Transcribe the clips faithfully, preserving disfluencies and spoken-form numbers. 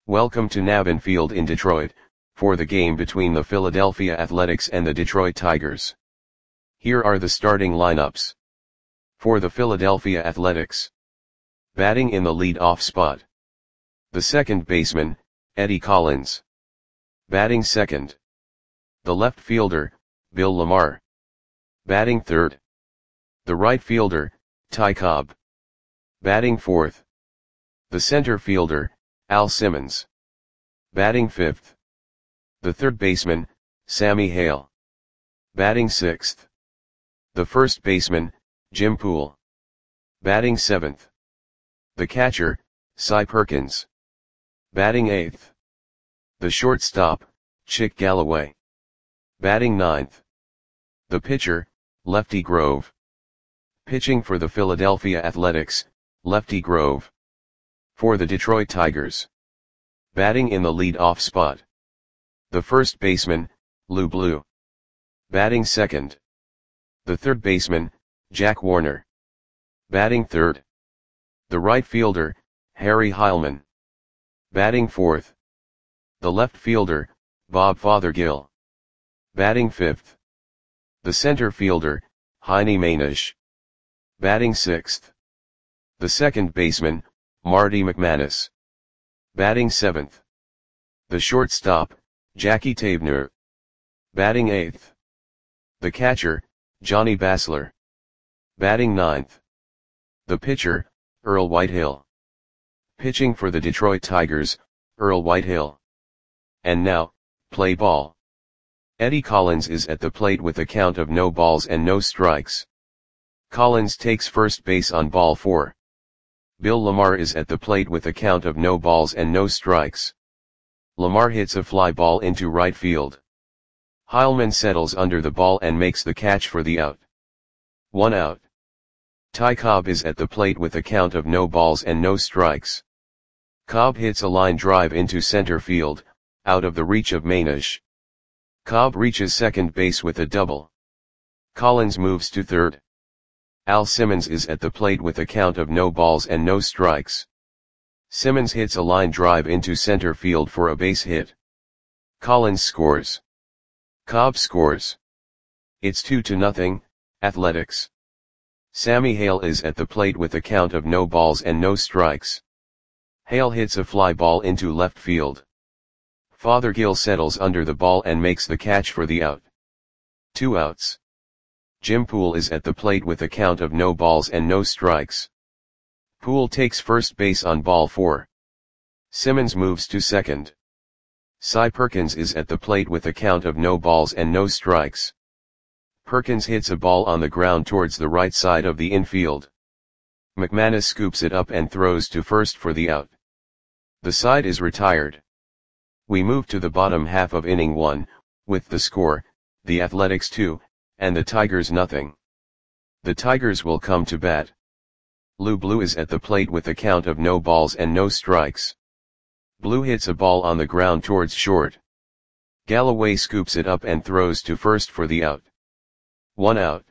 Welcome to Navin Field in Detroit, for the game between the Philadelphia Athletics and the Detroit Tigers. Here are the starting lineups. For the Philadelphia Athletics. Batting in the lead-off spot. The second baseman, Eddie Collins. Batting second. The left fielder, Bill Lamar. Batting third. The right fielder, Ty Cobb. Batting fourth. The center fielder, Al Simmons. Batting fifth. The third baseman, Sammy Hale. Batting sixth. The first baseman, Jim Poole. Batting seventh. The catcher, Cy Perkins. Batting eighth. The shortstop, Chick Galloway. Batting ninth. The pitcher, Lefty Grove. Pitching for the Philadelphia Athletics, Lefty Grove. For the Detroit Tigers. Batting in the lead-off spot. The first baseman, Lou Blue. Batting second. The third baseman, Jack Warner. Batting third. The right fielder, Harry Heilman. Batting fourth. The left fielder, Bob Fothergill. Batting fifth. The center fielder, Heine Mainish. Batting sixth. The second baseman, Marty McManus. Batting seventh. The shortstop, Jackie Tabner. Batting eighth. The catcher, Johnny Basler. Batting ninth. The pitcher, Earl Whitehill. Pitching for the Detroit Tigers, Earl Whitehill. And now, play ball. Eddie Collins is at the plate with a count of no balls and no strikes. Collins takes first base on ball four. Bill Lamar is at the plate with a count of no balls and no strikes. Lamar hits a fly ball into right field. Heilman settles under the ball and makes the catch for the out. One out. Ty Cobb is at the plate with a count of no balls and no strikes. Cobb hits a line drive into center field, out of the reach of Mainish. Cobb reaches second base with a double. Collins moves to third. Al Simmons is at the plate with a count of no balls and no strikes. Simmons hits a line drive into center field for a base hit. Collins scores. Cobb scores. It's two to nothing, Athletics. Sammy Hale is at the plate with a count of no balls and no strikes. Hale hits a fly ball into left field. Fothergill settles under the ball and makes the catch for the out. Two outs. Jim Poole is at the plate with a count of no balls and no strikes. Poole takes first base on ball four. Simmons moves to second. Cy Perkins is at the plate with a count of no balls and no strikes. Perkins hits a ball on the ground towards the right side of the infield. McManus scoops it up and throws to first for the out. The side is retired. We move to the bottom half of inning one, with the score, the Athletics two, and the Tigers nothing. The Tigers will come to bat. Lou Blue is at the plate with a count of no balls and no strikes. Blue hits a ball on the ground towards short. Galloway scoops it up and throws to first for the out. One out.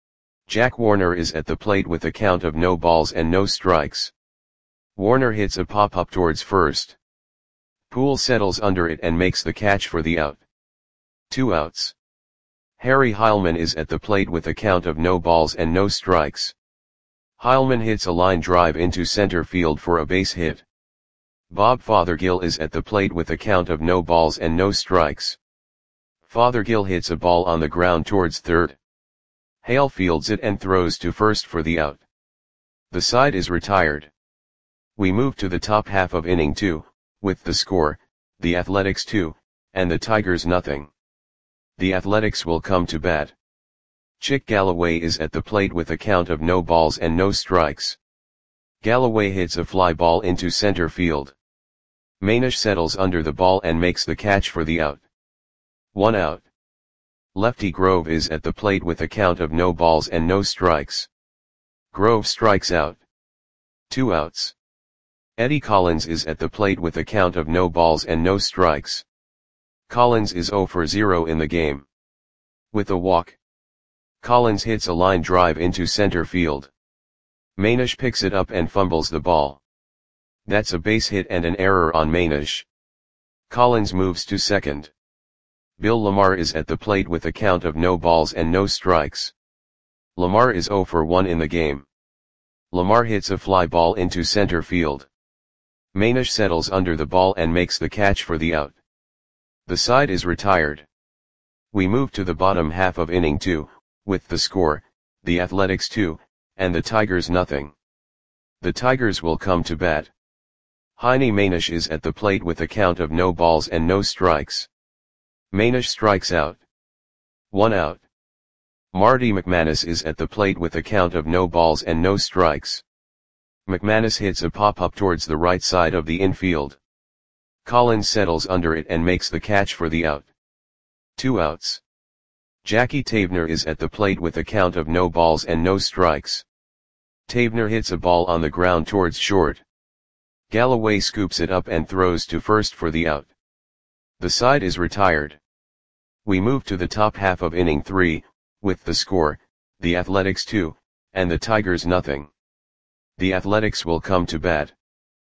Jack Warner is at the plate with a count of no balls and no strikes. Warner hits a pop-up towards first. Poole settles under it and makes the catch for the out. Two outs. Harry Heilman is at the plate with a count of no balls and no strikes. Heilman hits a line drive into center field for a base hit. Bob Fothergill is at the plate with a count of no balls and no strikes. Fothergill hits a ball on the ground towards third. Hale fields it and throws to first for the out. The side is retired. We move to the top half of inning two, with the score, the Athletics two, and the Tigers nothing. The Athletics will come to bat. Chick Galloway is at the plate with a count of no balls and no strikes. Galloway hits a fly ball into center field. Mainish settles under the ball and makes the catch for the out. One out. Lefty Grove is at the plate with a count of no balls and no strikes. Grove strikes out. Two outs. Eddie Collins is at the plate with a count of no balls and no strikes. Collins is zero for zero in the game. With a walk. Collins hits a line drive into center field. Mainish picks it up and fumbles the ball. That's a base hit and an error on Manish. Collins moves to second. Bill Lamar is at the plate with a count of no balls and no strikes. Lamar is zero for one in the game. Lamar hits a fly ball into center field. Manish settles under the ball and makes the catch for the out. The side is retired. We move to the bottom half of inning two, with the score, the Athletics two, and the Tigers nothing. The Tigers will come to bat. Heine Manish is at the plate with a count of no balls and no strikes. Manish strikes out. One out. Marty McManus is at the plate with a count of no balls and no strikes. McManus hits a pop-up towards the right side of the infield. Collins settles under it and makes the catch for the out. Two outs. Jackie Tavener is at the plate with a count of no balls and no strikes. Tavener hits a ball on the ground towards short. Galloway scoops it up and throws to first for the out. The side is retired. We move to the top half of inning three, with the score, the Athletics two, and the Tigers nothing. The Athletics will come to bat.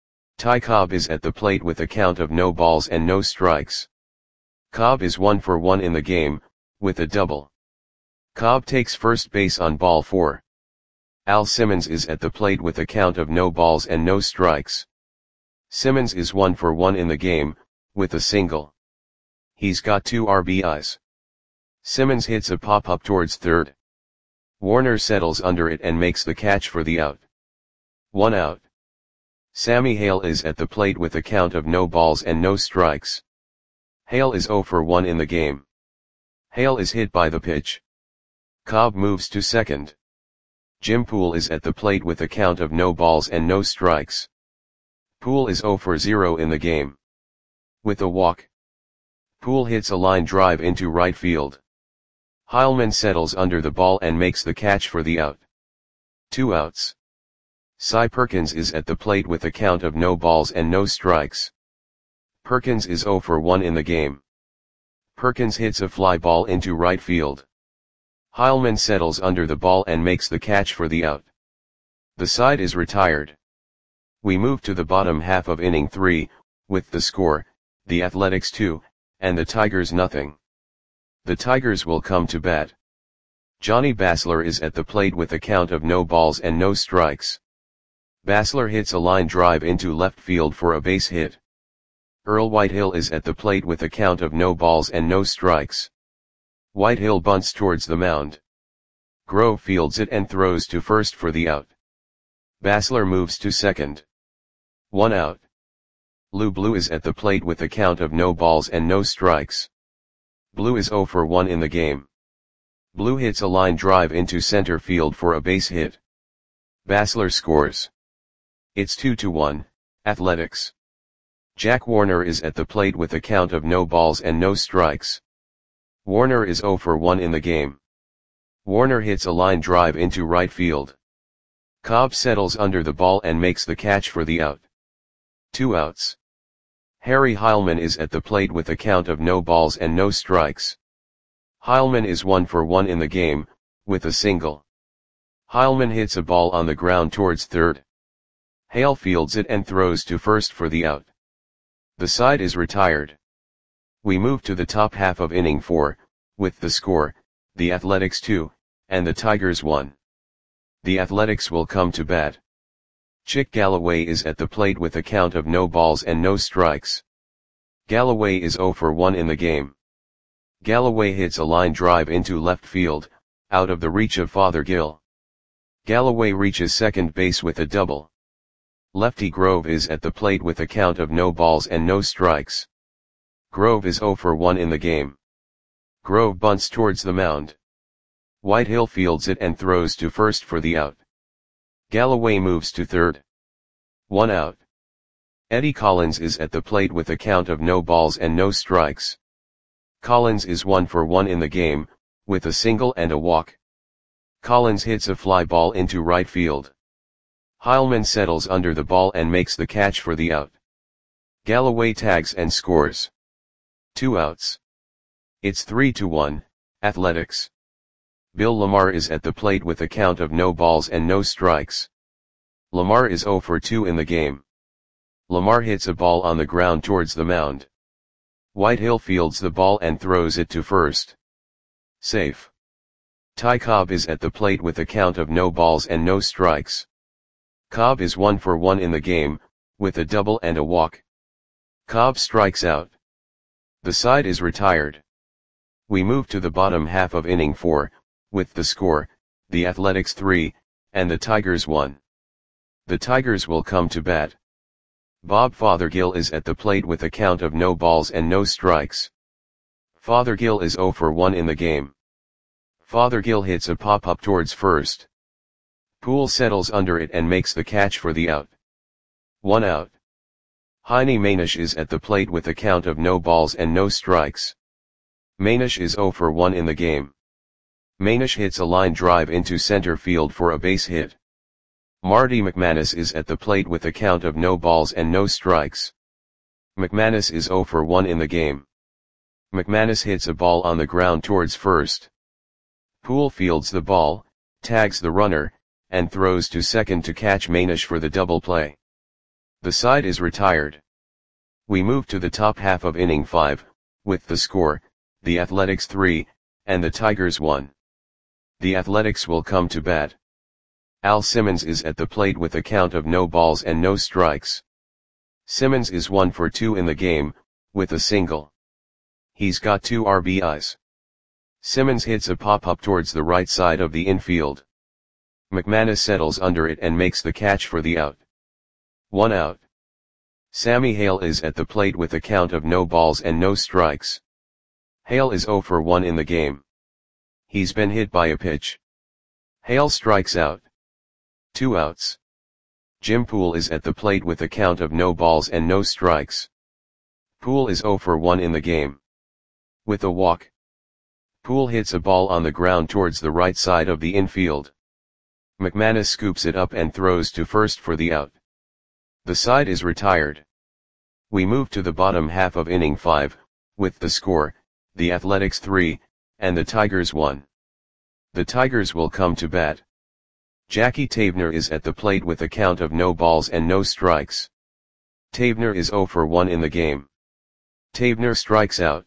Ty Cobb is at the plate with a count of no balls and no strikes. Cobb is one for one in the game, with a double. Cobb takes first base on ball four. Al Simmons is at the plate with a count of no balls and no strikes. Simmons is one for one in the game, with a single. He's got two R B Is. Simmons hits a pop-up towards third. Warner settles under it and makes the catch for the out. One out. Sammy Hale is at the plate with a count of no balls and no strikes. Hale is zero for one in the game. Hale is hit by the pitch. Cobb moves to second. Jim Poole is at the plate with a count of no balls and no strikes. Poole is zero for zero in the game. With a walk. Poole hits a line drive into right field. Heilman settles under the ball and makes the catch for the out. Two outs. Cy Perkins is at the plate with a count of no balls and no strikes. Perkins is zero for one in the game. Perkins hits a fly ball into right field. Heilman settles under the ball and makes the catch for the out. The side is retired. We move to the bottom half of inning three, with the score, the Athletics two, and the Tigers nothing. The Tigers will come to bat. Johnny Basler is at the plate with a count of no balls and no strikes. Basler hits a line drive into left field for a base hit. Earl Whitehill is at the plate with a count of no balls and no strikes. Whitehill bunts towards the mound. Grove fields it and throws to first for the out. Basler moves to second. One out. Lou Blue is at the plate with a count of no balls and no strikes. Blue is zero for one in the game. Blue hits a line drive into center field for a base hit. Basler scores. It's two to one, Athletics. Jack Warner is at the plate with a count of no balls and no strikes. Warner is zero for one in the game. Warner hits a line drive into right field. Cobb settles under the ball and makes the catch for the out. Two outs. Harry Heilman is at the plate with a count of no balls and no strikes. Heilman is one for one in the game, with a single. Heilman hits a ball on the ground towards third. Hale fields it and throws to first for the out. The side is retired. We move to the top half of inning four, with the score, the Athletics two, and the Tigers one. The Athletics will come to bat. Chick Galloway is at the plate with a count of no balls and no strikes. Galloway is zero for one in the game. Galloway hits a line drive into left field, out of the reach of Fothergill. Galloway reaches second base with a double. Lefty Grove is at the plate with a count of no balls and no strikes. Grove is zero for one in the game. Grove bunts towards the mound. Whitehill fields it and throws to first for the out. Galloway moves to third. One out. Eddie Collins is at the plate with a count of no balls and no strikes. Collins is one for one in the game, with a single and a walk. Collins hits a fly ball into right field. Heilman settles under the ball and makes the catch for the out. Galloway tags and scores. Two outs. It's three to one, Athletics. Bill Lamar is at the plate with a count of no balls and no strikes. Lamar is zero for two in the game. Lamar hits a ball on the ground towards the mound. Whitehill fields the ball and throws it to first. Safe. Ty Cobb is at the plate with a count of no balls and no strikes. Cobb is one for one in the game, with a double and a walk. Cobb strikes out. The side is retired. We move to the bottom half of inning four, with the score, the Athletics three, and the Tigers one. The Tigers will come to bat. Bob Fothergill is at the plate with a count of no balls and no strikes. Fothergill is zero for one in the game. Fothergill hits a pop-up towards first. Poole settles under it and makes the catch for the out. One out. Heine Manish is at the plate with a count of no balls and no strikes. Manish is zero for one in the game. Manish hits a line drive into center field for a base hit. Marty McManus is at the plate with a count of no balls and no strikes. McManus is zero for one in the game. McManus hits a ball on the ground towards first. Poole fields the ball, tags the runner, and throws to second to catch Manish for the double play. The side is retired. We move to the top half of inning five, with the score, the Athletics three, and the Tigers one. The Athletics will come to bat. Al Simmons is at the plate with a count of no balls and no strikes. Simmons is one for two in the game, with a single. He's got two R B Is. Simmons hits a pop-up towards the right side of the infield. McManus settles under it and makes the catch for the out. One out. Sammy Hale is at the plate with a count of no balls and no strikes. Hale is zero for one in the game. He's been hit by a pitch. Hale strikes out. Two outs. Jim Poole is at the plate with a count of no balls and no strikes. Poole is zero for one in the game. With a walk. Poole hits a ball on the ground towards the right side of the infield. McManus scoops it up and throws to first for the out. The side is retired. We move to the bottom half of inning five, with the score, the Athletics three, and the Tigers one. The Tigers will come to bat. Jackie Tavener is at the plate with a count of no balls and no strikes. Tavener is zero for one in the game. Tavener strikes out.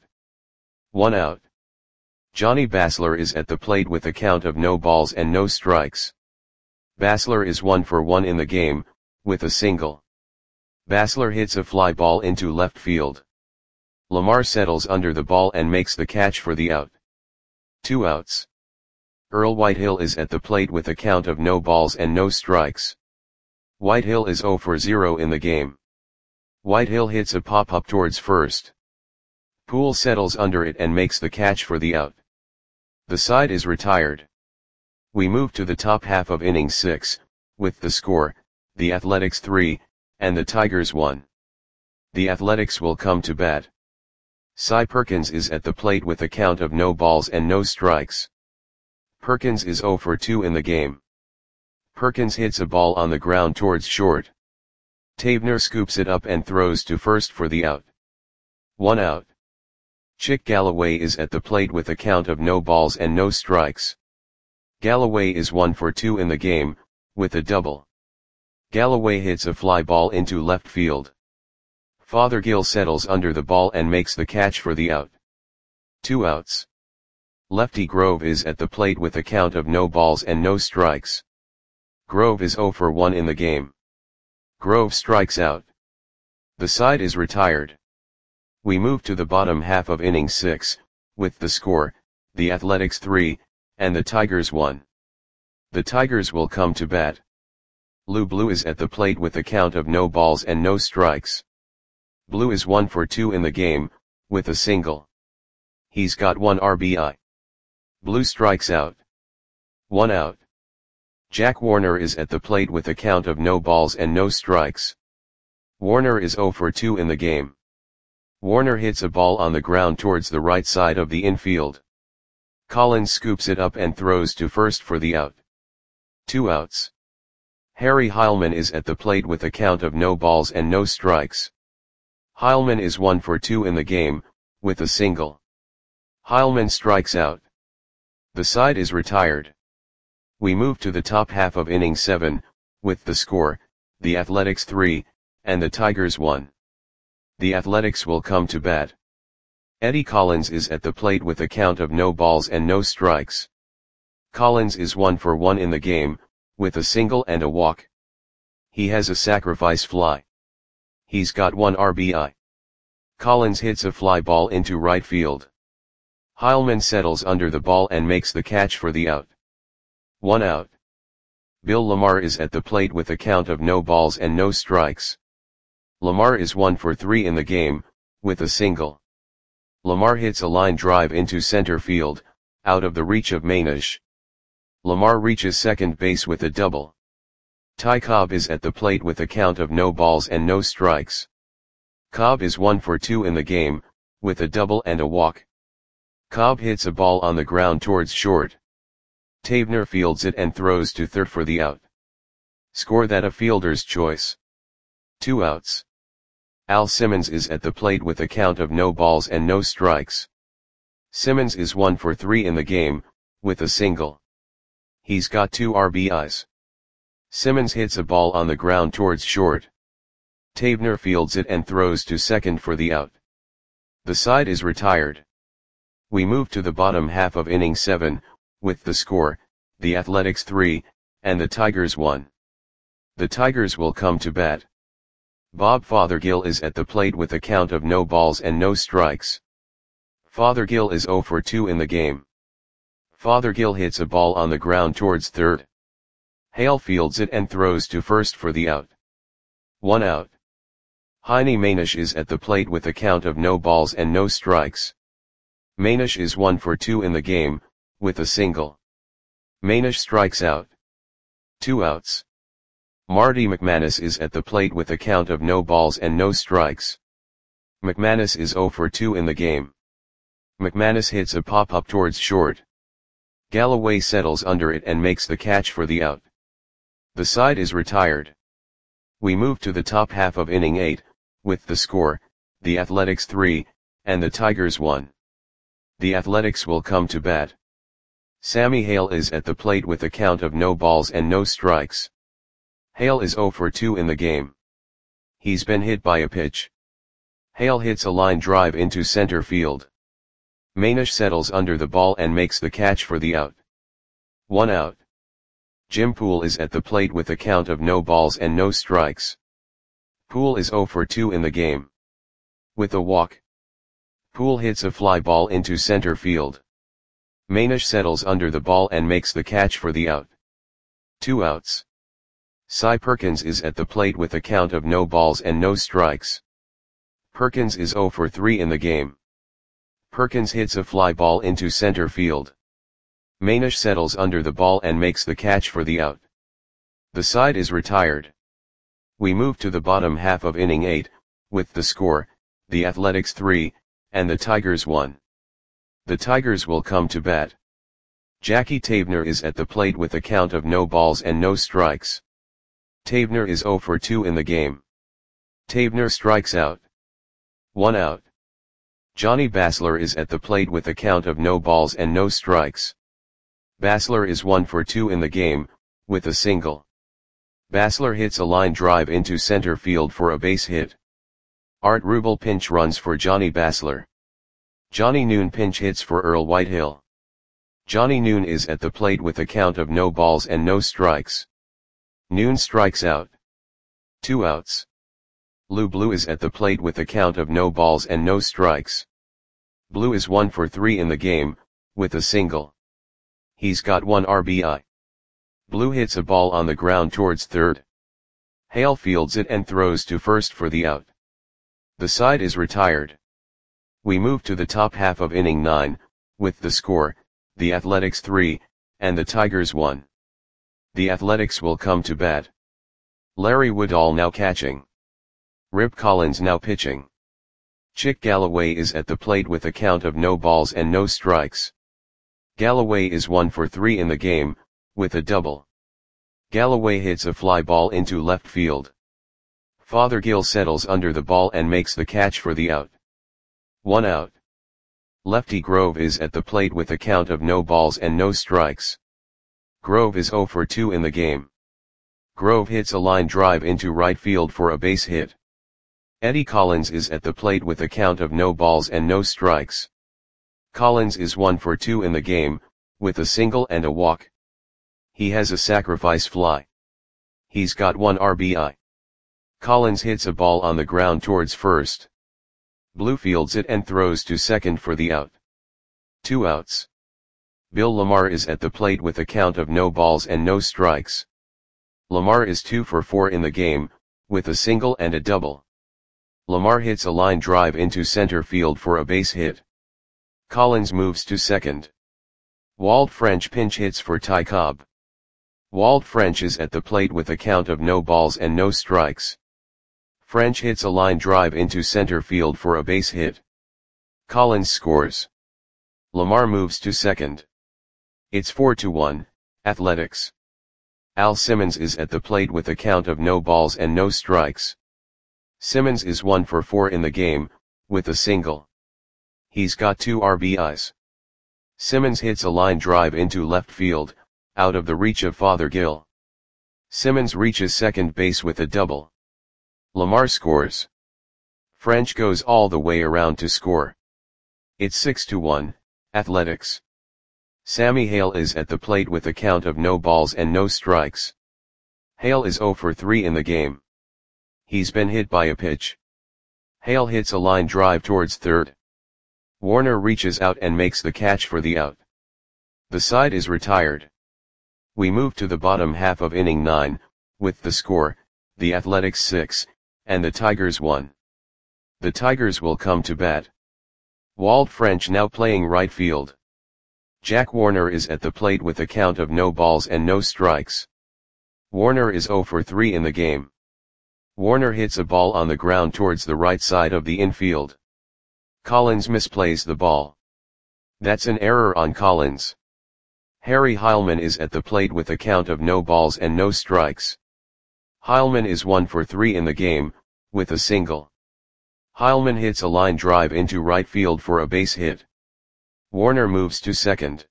One out. Johnny Basler is at the plate with a count of no balls and no strikes. Basler is one for one in the game, with a single. Basler hits a fly ball into left field. Lamar settles under the ball and makes the catch for the out. Two outs. Earl Whitehill is at the plate with a count of no balls and no strikes. Whitehill is zero for zero in the game. Whitehill hits a pop-up towards first. Poole settles under it and makes the catch for the out. The side is retired. We move to the top half of inning six, with the score, the Athletics three, and the Tigers one. The Athletics will come to bat. Cy Perkins is at the plate with a count of no balls and no strikes. Perkins is zero for two in the game. Perkins hits a ball on the ground towards short. Tavener scoops it up and throws to first for the out. One out. Chick Galloway is at the plate with a count of no balls and no strikes. Galloway is one for two in the game, with a double. Galloway hits a fly ball into left field. Fothergill settles under the ball and makes the catch for the out. Two outs. Lefty Grove is at the plate with a count of no balls and no strikes. Grove is zero for one in the game. Grove strikes out. The side is retired. We move to the bottom half of inning six, with the score, the Athletics three, and the Tigers one. The Tigers will come to bat. Lou Blue is at the plate with a count of no balls and no strikes. Blue is one for two in the game, with a single. He's got one R B I. Blue strikes out. One out. Jack Warner is at the plate with a count of no balls and no strikes. Warner is zero for two in the game. Warner hits a ball on the ground towards the right side of the infield. Collins scoops it up and throws to first for the out. Two outs. Harry Heilman is at the plate with a count of no balls and no strikes. Heilman is one for two in the game, with a single. Heilman strikes out. The side is retired. We move to the top half of inning seven, with the score, the Athletics three, and the Tigers one. The Athletics will come to bat. Eddie Collins is at the plate with a count of no balls and no strikes. Collins is one for one in the game, with a single and a walk. He has a sacrifice fly. He's got one R B I. Collins hits a fly ball into right field. Heilman settles under the ball and makes the catch for the out. One out. Bill Lamar is at the plate with a count of no balls and no strikes. Lamar is one for three in the game, with a single. Lamar hits a line drive into center field, out of the reach of Manish. Lamar reaches second base with a double. Ty Cobb is at the plate with a count of no balls and no strikes. Cobb is one for two in the game, with a double and a walk. Cobb hits a ball on the ground towards short. Tavener fields it and throws to third for the out. Score that a fielder's choice. Two outs. Al Simmons is at the plate with a count of no balls and no strikes. Simmons is one for three in the game, with a single. He's got two R B Is. Simmons hits a ball on the ground towards short. Tavener fields it and throws to second for the out. The side is retired. We move to the bottom half of inning seven, with the score, the Athletics three, and the Tigers one. The Tigers will come to bat. Bob Fothergill is at the plate with a count of no balls and no strikes. Fothergill is zero for two in the game. Fothergill hits a ball on the ground towards third. Hale fields it and throws to first for the out. One out. Heine Manish is at the plate with a count of no balls and no strikes. Manish is one for two in the game, with a single. Manish strikes out. Two outs. Marty McManus is at the plate with a count of no balls and no strikes. McManus is zero for two in the game. McManus hits a pop-up towards short. Galloway settles under it and makes the catch for the out. The side is retired. We move to the top half of inning eight, with the score, the Athletics three, and the Tigers one. The Athletics will come to bat. Sammy Hale is at the plate with a count of no balls and no strikes. Hale is zero for two in the game. He's been hit by a pitch. Hale hits a line drive into center field. Manish settles under the ball and makes the catch for the out. One out. Jim Poole is at the plate with a count of no balls and no strikes. Poole is zero for two in the game. With a walk. Poole hits a fly ball into center field. Manish settles under the ball and makes the catch for the out. Two outs. Cy Perkins is at the plate with a count of no balls and no strikes. Perkins is zero for three in the game. Perkins hits a fly ball into center field. Manish settles under the ball and makes the catch for the out. The side is retired. We move to the bottom half of inning eight, with the score, the Athletics three, and the Tigers one. The Tigers will come to bat. Jackie Tavener is at the plate with a count of no balls and no strikes. Tavener is zero for two in the game. Tavener strikes out. One out. Johnny Basler is at the plate with a count of no balls and no strikes. Basler is one for two in the game, with a single. Basler hits a line drive into center field for a base hit. Art Rubel pinch runs for Johnny Basler. Johnny Noon pinch hits for Earl Whitehill. Johnny Noon is at the plate with a count of no balls and no strikes. Noon strikes out. Two outs. Lou Blue is at the plate with a count of no balls and no strikes. Blue is one for three in the game, with a single. He's got one R B I. Blue hits a ball on the ground towards third. Hale fields it and throws to first for the out. The side is retired. We move to the top half of inning nine, with the score, the Athletics three, and the Tigers one. The Athletics will come to bat. Larry Woodall now catching. Rip Collins now pitching. Chick Galloway is at the plate with a count of no balls and no strikes. Galloway is one for three in the game, with a double. Galloway hits a fly ball into left field. Fothergill settles under the ball and makes the catch for the out. One out. Lefty Grove is at the plate with a count of no balls and no strikes. Grove is zero for two in the game. Grove hits a line drive into right field for a base hit. Eddie Collins is at the plate with a count of no balls and no strikes. Collins is one for two in the game, with a single and a walk. He has a sacrifice fly. He's got one R B I. Collins hits a ball on the ground towards first. Blue fields it and throws to second for the out. Two outs. Bill Lamar is at the plate with a count of no balls and no strikes. Lamar is two for four in the game, with a single and a double. Lamar hits a line drive into center field for a base hit. Collins moves to second. Walt French pinch hits for Ty Cobb. Walt French is at the plate with a count of no balls and no strikes. French hits a line drive into center field for a base hit. Collins scores. Lamar moves to second. It's four to one, Athletics. Al Simmons is at the plate with a count of no balls and no strikes. Simmons is one for four in the game, with a single. He's got two R B Is. Simmons hits a line drive into left field, out of the reach of Fothergill. Simmons reaches second base with a double. Lamar scores. French goes all the way around to score. It's six to one, Athletics. Sammy Hale is at the plate with a count of no balls and no strikes. Hale is zero for three in the game. He's been hit by a pitch. Hale hits a line drive towards third. Warner reaches out and makes the catch for the out. The side is retired. We move to the bottom half of inning nine, with the score, the Athletics six, and the Tigers one. The Tigers will come to bat. Walt French now playing right field. Jack Warner is at the plate with a count of no balls and no strikes. Warner is zero for three in the game. Warner hits a ball on the ground towards the right side of the infield. Collins misplays the ball. That's an error on Collins. Harry Heilman is at the plate with a count of no balls and no strikes. Heilman is one for three in the game, with a single. Heilman hits a line drive into right field for a base hit. Warner moves to second.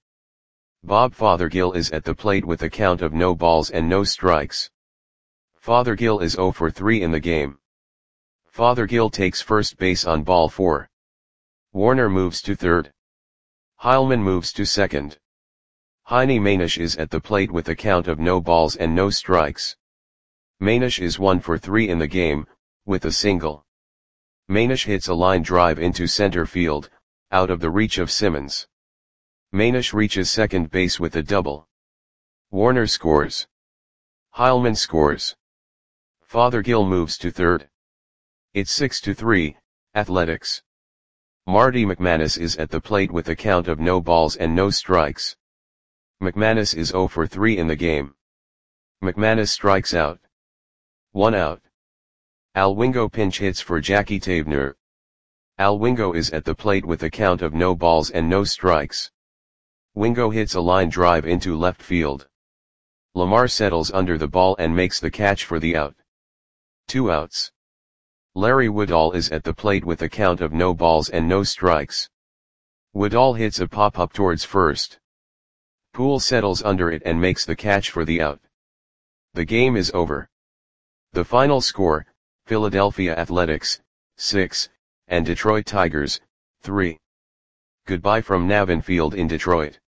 Bob Fothergill is at the plate with a count of no balls and no strikes. Fothergill is zero for three in the game. Fothergill takes first base on ball four. Warner moves to third. Heilman moves to second. Heine Manish is at the plate with a count of no balls and no strikes. Manish is one for three in the game, with a single. Manish hits a line drive into center field, out of the reach of Simmons. Manish reaches second base with a double. Warner scores. Heilman scores. Fothergill moves to third. It's six to three, Athletics. Marty McManus is at the plate with a count of no balls and no strikes. McManus is zero for three in the game. McManus strikes out. One out. Al Wingo pinch hits for Jackie Tavener. Al Wingo is at the plate with a count of no balls and no strikes. Wingo hits a line drive into left field. Lamar settles under the ball and makes the catch for the out. Two outs. Larry Woodall is at the plate with a count of no balls and no strikes. Woodall hits a pop-up towards first. Poole settles under it and makes the catch for the out. The game is over. The final score, Philadelphia Athletics, six, and Detroit Tigers, three. Goodbye from Navin Field in Detroit.